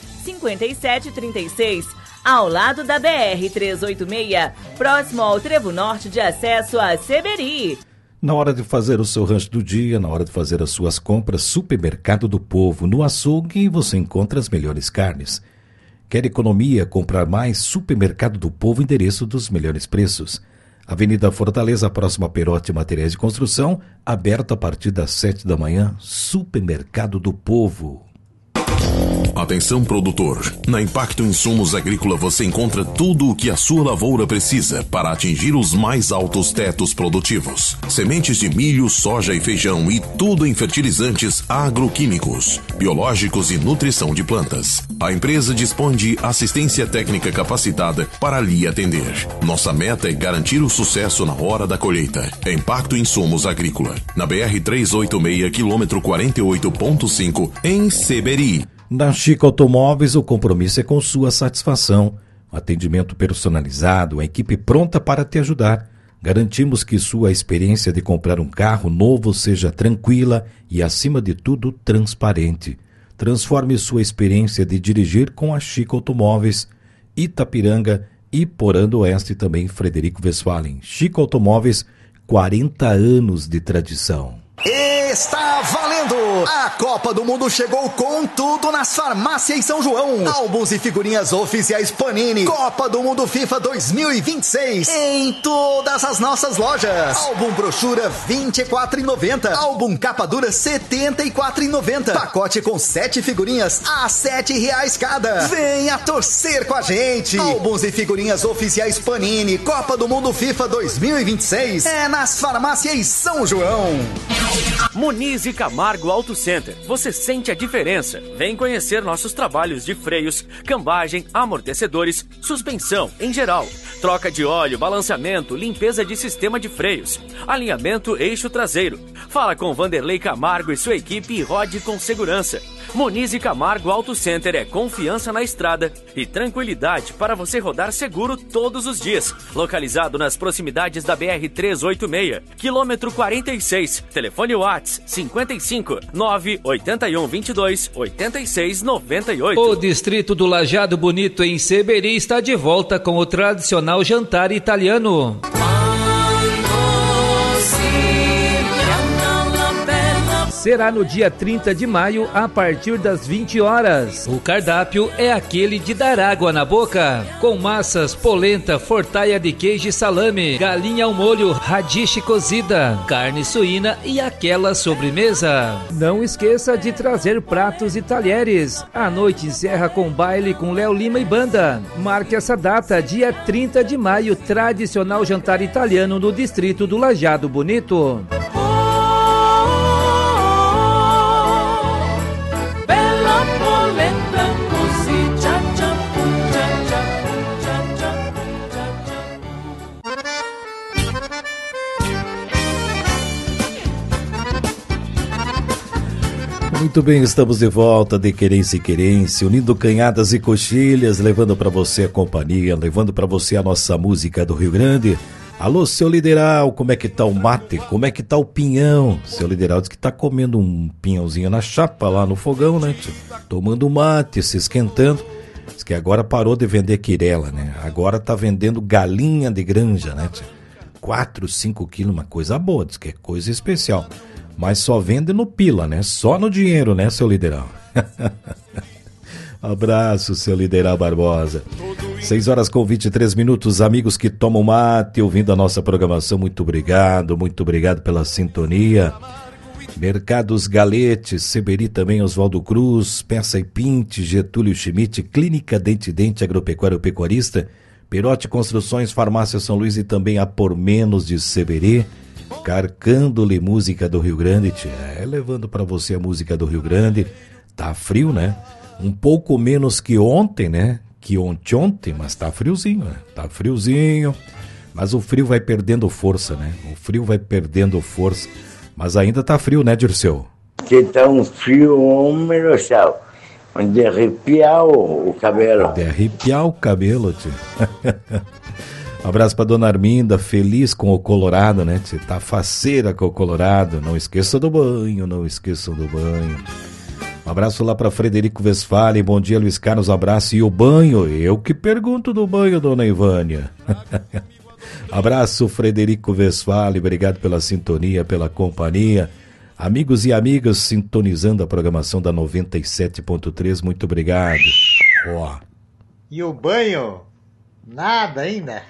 57 36, ao lado da BR-386, próximo ao Trevo Norte de acesso a Seberi. Na hora de fazer o seu rancho do dia, na hora de fazer as suas compras, Supermercado do Povo. No açougue você encontra as melhores carnes. Quer economia, comprar mais? Supermercado do Povo, endereço dos melhores preços. Avenida Fortaleza, próxima a Perote Materiais de Construção, aberta a partir das 7 da manhã. Supermercado do Povo. Atenção, produtor. Na Impacto Insumos Agrícola você encontra tudo o que a sua lavoura precisa para atingir os mais altos tetos produtivos. Sementes de milho, soja e feijão e tudo em fertilizantes agroquímicos, biológicos e nutrição de plantas. A empresa dispõe de assistência técnica capacitada para lhe atender. Nossa meta é garantir o sucesso na hora da colheita. Impacto Insumos Agrícola. Na BR-386, quilômetro 48.5, em Seberi. Na Chico Automóveis, o compromisso é com sua satisfação. Atendimento personalizado, a equipe pronta para te ajudar. Garantimos que sua experiência de comprar um carro novo seja tranquila e, acima de tudo, transparente. Transforme sua experiência de dirigir com a Chico Automóveis, Itapiranga e Porã do Oeste, também Frederico Westphalen. Chico Automóveis, 40 anos de tradição. Está valendo! A Copa do Mundo chegou com tudo nas farmácias São João. Álbuns e figurinhas oficiais Panini. Copa do Mundo FIFA 2026 em todas as nossas lojas. Álbum brochura R$24,90. Álbum capa dura R$74,90. Pacote com 7 figurinhas a R$7 cada. Venha torcer com a gente. Álbuns e figurinhas oficiais Panini. Copa do Mundo FIFA 2026 é nas farmácias São João. Muniz e Camargo Auto Center. Você sente a diferença. Vem conhecer nossos trabalhos de freios, cambagem, amortecedores, suspensão em geral, troca de óleo, balanceamento, limpeza de sistema de freios, alinhamento eixo traseiro. Fala com Vanderlei Camargo e sua equipe e rode com segurança. Muniz e Camargo Auto Center é confiança na estrada e tranquilidade para você rodar seguro todos os dias. Localizado nas proximidades da BR-386, quilômetro 46. Telefone WhatsApp 55 981 22 86 98. O Distrito do Lajeado Bonito em Seberi está de volta com o tradicional jantar italiano. Será no dia 30 de maio, a partir das 20 horas. O cardápio é aquele de dar água na boca, com massas, polenta, fortaia de queijo e salame, galinha ao molho, radiche cozida, carne suína e aquela sobremesa. Não esqueça de trazer pratos e talheres. A noite encerra com baile com Léo Lima e banda. Marque essa data, dia 30 de maio, tradicional jantar italiano no Distrito do Lajeado Bonito. Muito bem, estamos de volta de Querência e Querência, unindo canhadas e coxilhas, levando para você a companhia, levando para você a nossa música do Rio Grande. Alô, seu Lideral, como é que tá o mate? Como é que tá o pinhão? Seu Lideral diz que tá comendo um pinhãozinho na chapa lá no fogão, né? Tomando mate, se esquentando. Diz que agora parou de vender quirela, né? Agora tá vendendo galinha de granja, né? 4, 5 quilos, uma coisa boa, diz que é coisa especial. Mas só vende no pila, né? Só no dinheiro, né, seu Lideral? Abraço, seu Lideral Barbosa. 6 horas com 23 minutos, amigos que tomam mate, ouvindo a nossa programação, muito obrigado pela sintonia. Mercados Galete, Seberi também, Oswaldo Cruz, Peça e Pinte, Getúlio Schmidt, Clínica Dente Agropecuário Pecuarista, Perote Construções, Farmácia São Luís e também a Por Menos de Seberi. Carcando-lhe música do Rio Grande, levando para você a música do Rio Grande. Tá frio, né? Um pouco menos que ontem, né? Que ontem, mas tá friozinho, né? Tá friozinho, mas o frio vai perdendo força, né? O frio vai perdendo força, mas ainda tá frio, né, Dirceu? Que tá um frio, homem do céu. de arrepiar o cabelo. De arrepiar o cabelo, tio. Abraço pra dona Arminda, feliz com o Colorado, né, tio? Tá faceira com o Colorado. Não esqueça do banho, não esqueçam do banho. Um abraço lá pra Frederico Westphalen. Bom dia, Luiz Carlos. Abraço. E o banho? Eu que pergunto do banho, dona Ivânia. Abraço, Frederico Westphalen. Obrigado pela sintonia, pela companhia. Amigos e amigas sintonizando a programação da 97.3. Muito obrigado. Ó. E o banho? Nada ainda.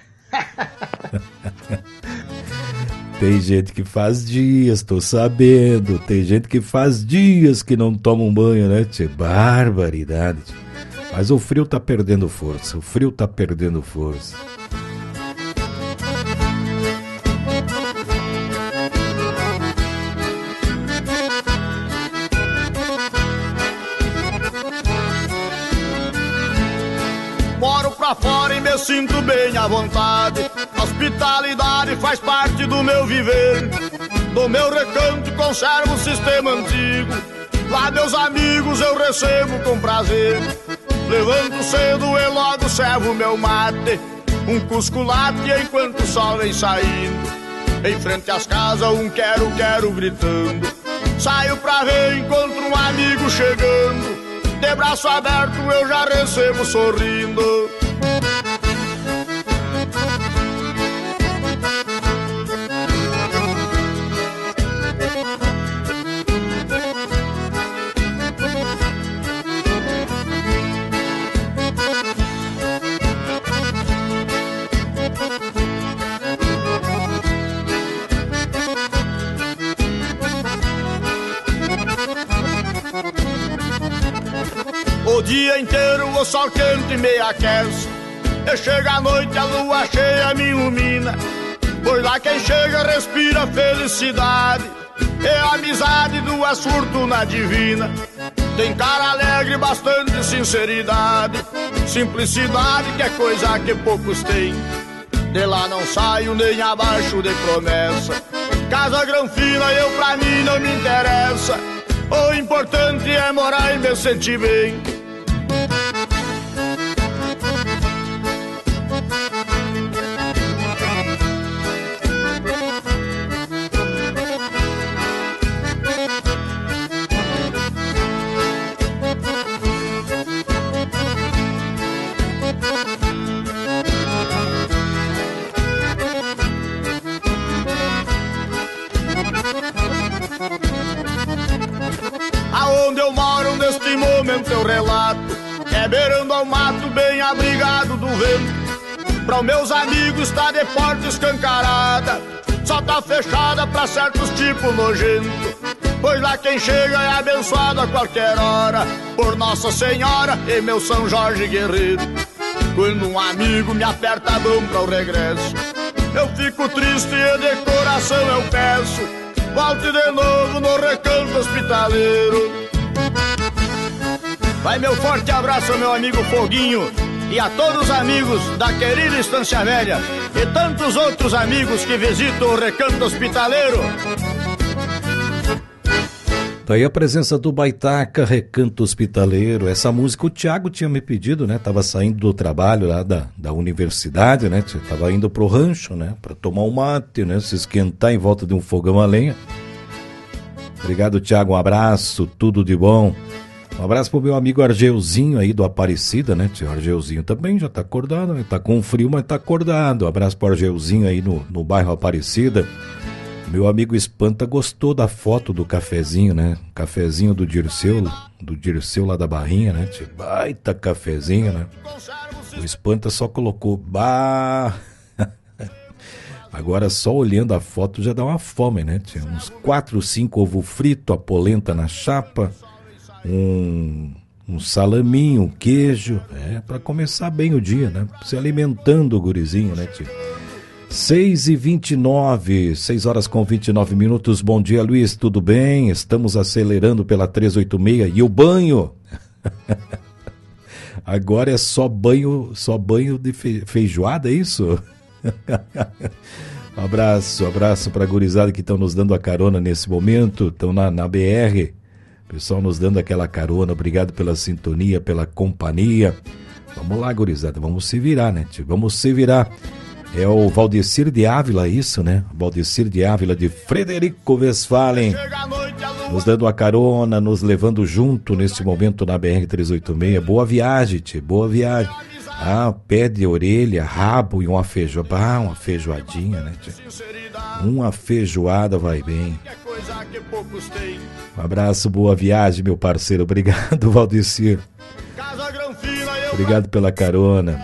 Tem gente que faz dias, tô sabendo. Tem gente que faz dias que não toma um banho, né, tchê? Barbaridade. Tchê. Mas o frio tá perdendo força. O frio tá perdendo força. Moro pra fora e me sinto bem à vontade. Hospitalidade faz parte do meu viver. Do meu recanto conservo o sistema antigo. Lá meus amigos eu recebo com prazer. Levanto cedo e logo servo meu mate. Um cusculate enquanto o sol vem saindo. Em frente às casas um quero gritando. Saio pra ver, encontro um amigo chegando. De braço aberto eu já recebo sorrindo. O dia inteiro o sol quente me aquece. E chega a noite a lua cheia me ilumina. Pois lá quem chega respira felicidade. É amizade, duas fortunas divinas. Tem cara alegre, bastante sinceridade. Simplicidade que é coisa que poucos têm. De lá não saio nem abaixo de promessa. Casa granfina eu pra mim não me interessa. O importante é morar e me sentir bem. Aonde eu moro neste momento eu relato. É beirando ao mato, bem abrigado do vento. Pra os meus amigos está de porta escancarada. Só tá fechada pra certos tipos nojentos. Pois lá quem chega é abençoado a qualquer hora por Nossa Senhora e meu São Jorge Guerreiro. Quando um amigo me aperta a mão pra o regresso, eu fico triste e de coração eu peço: volte de novo no recanto hospitaleiro. Vai meu forte abraço ao meu amigo Foguinho e a todos os amigos da querida Estância Velha e tantos outros amigos que visitam o recanto hospitaleiro. Daí a presença do Baitaca, Recanto Hospitaleiro. Essa música o Thiago tinha me pedido, né? Tava saindo do trabalho lá da universidade, né? Tava indo pro rancho, né? Pra tomar um mate, né? Se esquentar em volta de um fogão a lenha. Obrigado, Thiago. Um abraço, tudo de bom. Um abraço pro meu amigo Argeuzinho aí do Aparecida, né? O Argeuzinho também já tá acordado, né? Tá com frio, mas tá acordado. Um abraço pro Argeuzinho aí no bairro Aparecida. Meu amigo Espanta gostou da foto do cafezinho, né? Cafezinho do Dirceu lá da Barrinha, né? Baita cafezinho, né? O Espanta só colocou, bah... Agora só olhando a foto já dá uma fome, né? Tinha uns 4, 5 ovo frito, a polenta na chapa, um salaminho, um queijo, para começar bem o dia, né? Se alimentando o gurizinho, né, tio? 6h29, 6 horas com 29 minutos. Bom dia, Luiz, tudo bem? Estamos acelerando pela 386. E o banho? Agora é só banho de feijoada, é isso? Abraço pra gurizada que estão nos dando a carona nesse momento. Estão na BR, Pessoal nos dando aquela carona, obrigado pela sintonia, pela companhia. Vamos lá, gurizada, vamos se virar, né, tio? Vamos se virar. É o Valdecir de Ávila, isso, né? Valdecir de Ávila, de Frederico Westphalen, nos dando a carona, nos levando junto neste momento na BR-386. Boa viagem, tio, boa viagem. Ah, pé de orelha, rabo e uma feijoada. Ah, uma feijoadinha, né, tio? Uma feijoada vai bem. Um abraço, boa viagem, meu parceiro. Obrigado, Valdecir. Obrigado pela carona.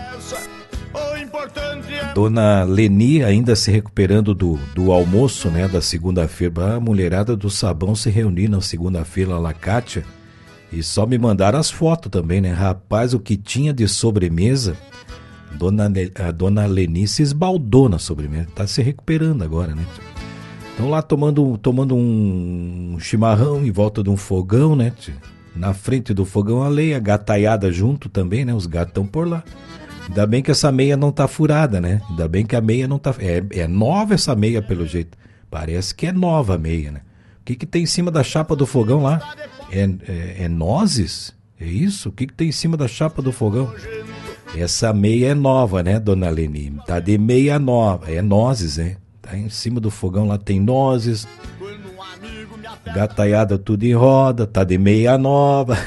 Dona Leni ainda se recuperando do almoço, né, da segunda-feira. A mulherada do sabão se reuniu na segunda-feira lá, Kátia. E só me mandaram as fotos também, né? Rapaz, o que tinha de sobremesa, a dona Leni se esbaldou na sobremesa. Tá se recuperando agora, né? Estão lá tomando um chimarrão em volta de um fogão, né? Na frente do fogão a lenha, gataiada junto também, né? Os gatos estão por lá. Ainda bem que essa meia não tá furada, né? Ainda bem que a meia não tá... É nova essa meia, pelo jeito. Parece que é nova a meia, né? O que tem em cima da chapa do fogão lá? É nozes? É isso? O que tem em cima da chapa do fogão? Essa meia é nova, né, dona Leni? Tá de meia nova. É nozes, né? Tá em cima do fogão lá, tem nozes. Gataiada tudo em roda. Tá de meia nova.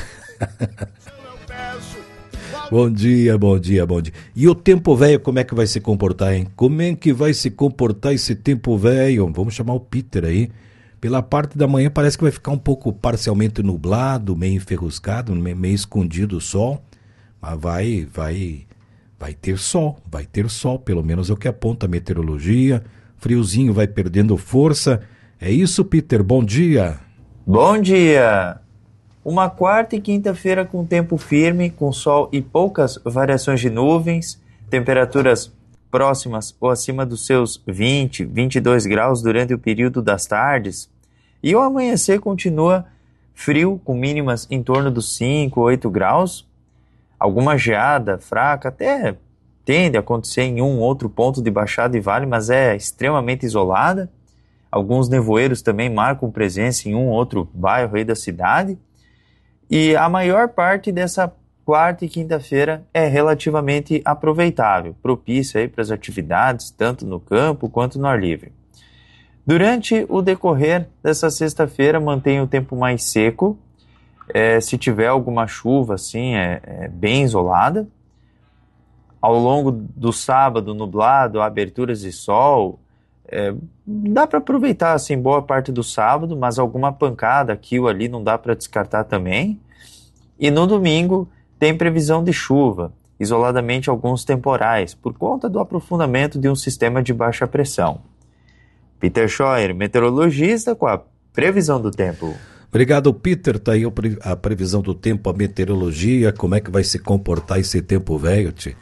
Bom dia, bom dia, bom dia. E o tempo velho, como é que vai se comportar, hein? Como é que vai se comportar esse tempo velho? Vamos chamar o Peter aí. Pela parte da manhã parece que vai ficar um pouco parcialmente nublado, meio enferruscado, meio escondido o sol. Mas vai ter sol, pelo menos é o que aponta a meteorologia. Friozinho vai perdendo força. É isso, Peter, bom dia. Bom dia. Uma quarta e quinta-feira com tempo firme, com sol e poucas variações de nuvens, temperaturas próximas ou acima dos seus 20, 22 graus durante o período das tardes. E o amanhecer continua frio, com mínimas em torno dos 5, 8 graus. Alguma geada fraca até tende a acontecer em um outro ponto de baixada e vale, mas é extremamente isolada. Alguns nevoeiros também marcam presença em um outro bairro aí da cidade. E a maior parte dessa quarta e quinta-feira é relativamente aproveitável, propícia para as atividades, tanto no campo quanto no ar livre. Durante o decorrer dessa sexta-feira, mantém o tempo mais seco. Se tiver alguma chuva, assim, é bem isolada. Ao longo do sábado, nublado, aberturas de sol. Dá para aproveitar assim, boa parte do sábado, mas alguma pancada aqui ou ali não dá para descartar também. E no domingo tem previsão de chuva, isoladamente alguns temporais, por conta do aprofundamento de um sistema de baixa pressão. Peter Scheuer, meteorologista, com a previsão do tempo. Obrigado, Peter. Tá aí a previsão do tempo, a meteorologia, como é que vai se comportar esse tempo velho, tchê?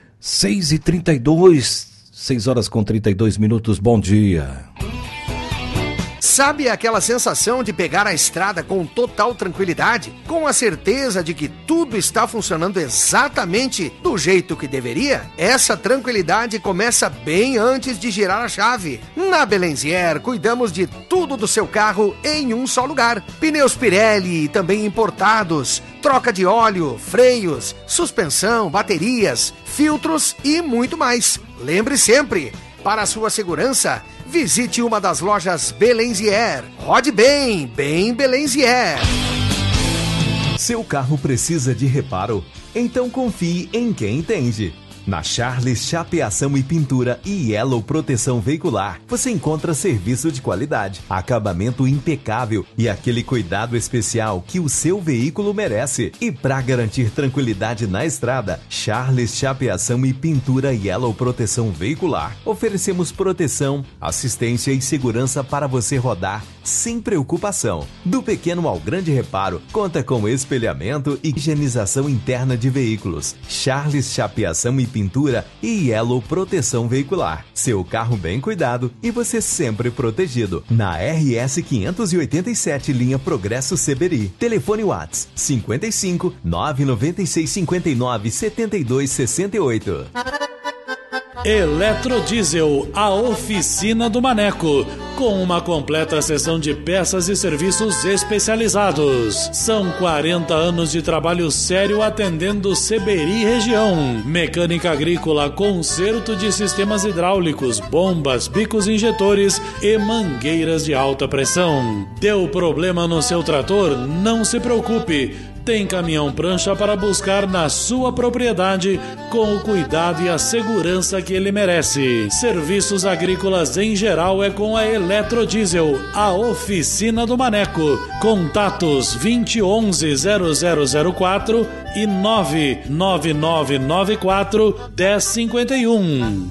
6h32, 6 horas com 32 minutos, bom dia. Sabe aquela sensação de pegar a estrada com total tranquilidade, com a certeza de que tudo está funcionando exatamente do jeito que deveria? Essa tranquilidade começa bem antes de girar a chave. Na Belenzier, cuidamos de tudo do seu carro em um só lugar. Pneus Pirelli, também importados, troca de óleo, freios, suspensão, baterias, filtros e muito mais. Lembre sempre, para a sua segurança, visite uma das lojas Belenzier. Rode bem, bem Belenzier. Seu carro precisa de reparo? Então confie em quem entende. Na Charles Chapeação e Pintura e Yellow Proteção Veicular, você encontra serviço de qualidade, acabamento impecável e aquele cuidado especial que o seu veículo merece. E para garantir tranquilidade na estrada, Charles Chapeação e Pintura e Yellow Proteção Veicular. Oferecemos proteção, assistência e segurança para você rodar sem preocupação. Do pequeno ao grande reparo, conta com espelhamento e higienização interna de veículos. Charles Chapeação e Pintura e Yellow Proteção Veicular. Seu carro bem cuidado e você sempre protegido. Na RS 587, linha Progresso Seberi. Telefone WhatsApp 55 996 59 72 68. Eletrodiesel, a oficina do Maneco. com uma completa seção de peças e serviços especializados. São 40 anos de trabalho sério atendendo Seberi região. Mecânica agrícola, conserto de sistemas hidráulicos, bombas, bicos injetores e mangueiras de alta pressão. Deu problema no seu trator? Não se preocupe. Tem caminhão prancha para buscar na sua propriedade com o cuidado e a segurança que ele merece. Serviços agrícolas em geral é com a Eletrodiesel, a oficina do Maneco. Contatos 2011-0004 e 99994-1051.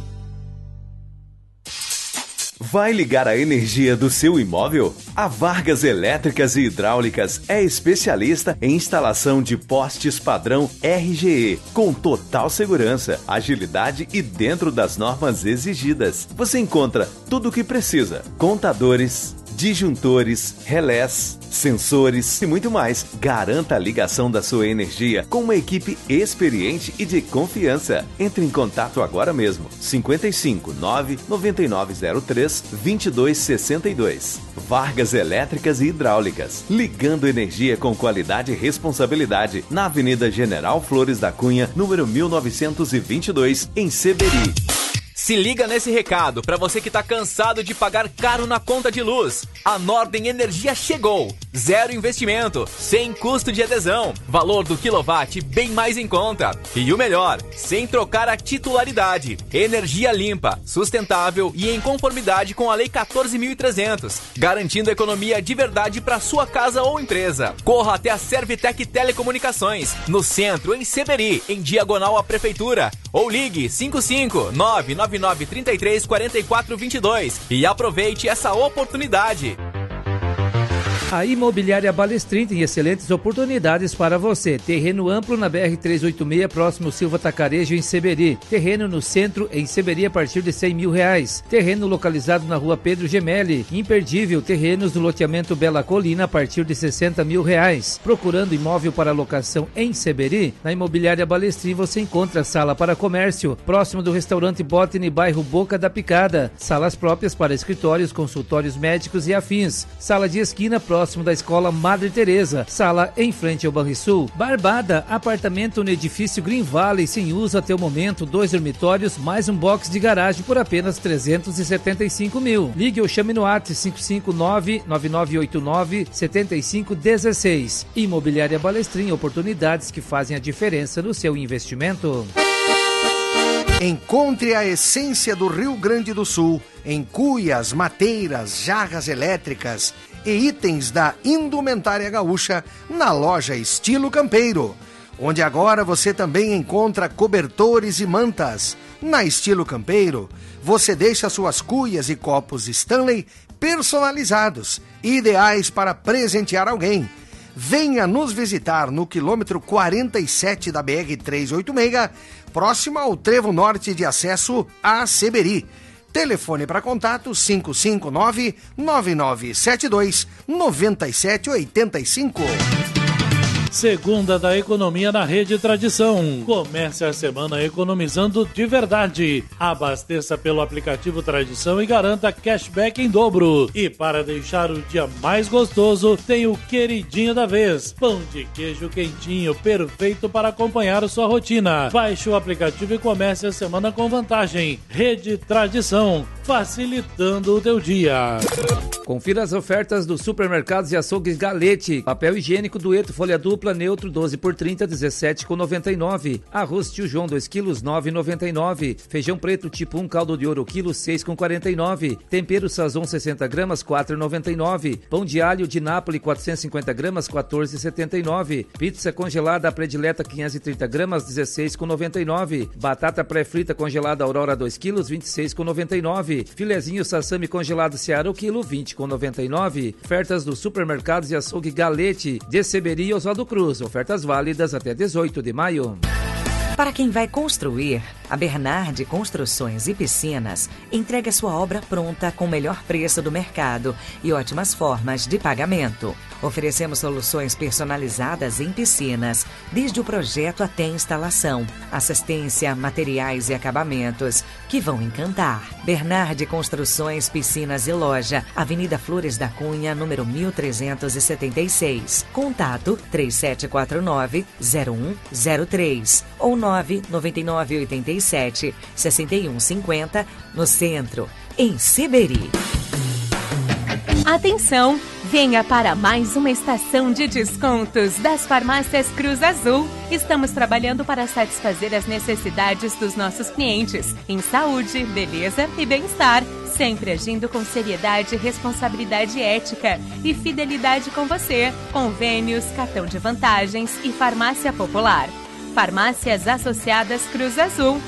Vai ligar a energia do seu imóvel? A Vargas Elétricas e Hidráulicas é especialista em instalação de postes padrão RGE, com total segurança, agilidade e dentro das normas exigidas. Você encontra tudo o que precisa: contadores, disjuntores, relés, sensores e muito mais. Garanta a ligação da sua energia com uma equipe experiente e de confiança. Entre em contato agora mesmo. 55 99903 2262. Vargas Elétricas e Hidráulicas. Ligando energia com qualidade e responsabilidade. Na Avenida General Flores da Cunha, número 1922, em Seberi. Se liga nesse recado para você que tá cansado de pagar caro na conta de luz. A Nordem Energia chegou. Zero investimento, sem custo de adesão. Valor do quilowatt bem mais em conta. E o melhor, sem trocar a titularidade. Energia limpa, sustentável e em conformidade com a Lei 14.300. Garantindo economia de verdade para sua casa ou empresa. Corra até a Servitec Telecomunicações, no centro, em Seberi, em diagonal à Prefeitura. Ou ligue 55999334422 e aproveite essa oportunidade. A Imobiliária Balestrin tem excelentes oportunidades para você. Terreno amplo na BR-386, próximo Silva Tacarejo, em Seberi. Terreno no centro, em Seberi, a partir de R$100 mil. Terreno localizado na rua Pedro Gemelli. Imperdível, terrenos no loteamento Bela Colina, a partir de R$60 mil. Procurando imóvel para locação em Seberi? Na Imobiliária Balestrin você encontra sala para comércio, próximo do restaurante Botany, bairro Boca da Picada. Salas próprias para escritórios, consultórios médicos e afins. Sala de esquina, próximo da Escola Madre Teresa. Sala em frente ao Banrisul. Barbada, apartamento no edifício Green Valley, sem uso até o momento, 2 dormitórios, mais um box de garagem por apenas R$375 mil. Ligue ou chame no WhatsApp 559-9989-7516. Imobiliária Balestrin, oportunidades que fazem a diferença no seu investimento. Encontre a essência do Rio Grande do Sul em cuias, mateiras, jarras elétricas e itens da indumentária gaúcha na loja Estilo Campeiro, onde agora você também encontra cobertores e mantas. Na Estilo Campeiro, você deixa suas cuias e copos Stanley personalizados, ideais para presentear alguém. Venha nos visitar no quilômetro 47 da BR-386, próximo ao trevo norte de acesso a Seberi. Telefone para contato 559-9972-9785. Segunda da economia na Rede Tradição. Comece a semana economizando de verdade. Abasteça pelo aplicativo Tradição e garanta cashback em dobro. E para deixar o dia mais gostoso, tem o queridinho da vez. Pão de queijo quentinho, perfeito para acompanhar sua rotina. Baixe o aplicativo e comece a semana com vantagem. Rede Tradição, facilitando o teu dia. Confira as ofertas dos supermercados e açougues Galete. Papel higiênico Dueto, folha dupla, neutro, 12 por 30, 17,99. Arroz Tio João, 2 quilos, 9,99. Feijão preto tipo 1, caldo de ouro, quilo, 6,49. Tempero Sazon, 60 gramas, 4,99. Pão de alho de Nápoles, 450 gramas, 14,79. Pizza congelada predileta, 530 gramas, 16,99. Batata pré-frita congelada Aurora, 2 quilos, 26,99. Filezinho Sassami congelado Seara, o quilo, 20,99. Ofertas dos supermercados e açougue Galete, de Seberi e Oswaldo Cruz. Ofertas válidas até 18 de maio. Para quem vai construir, a Bernardi Construções e Piscinas entrega sua obra pronta com o melhor preço do mercado e ótimas formas de pagamento. Oferecemos soluções personalizadas em piscinas, desde o projeto até a instalação, assistência, materiais e acabamentos, que vão encantar. Bernardi Construções, Piscinas e Loja, Avenida Flores da Cunha, número 1376. Contato 3749-0103 ou 99987-6150, no centro, em Seberi. Atenção! Venha para mais uma estação de descontos das farmácias Cruz Azul. Estamos trabalhando para satisfazer as necessidades dos nossos clientes em saúde, beleza e bem-estar, sempre agindo com seriedade, responsabilidade ética e fidelidade com você. Convênios, cartão de vantagens e farmácia popular. Farmácias Associadas Cruz Azul.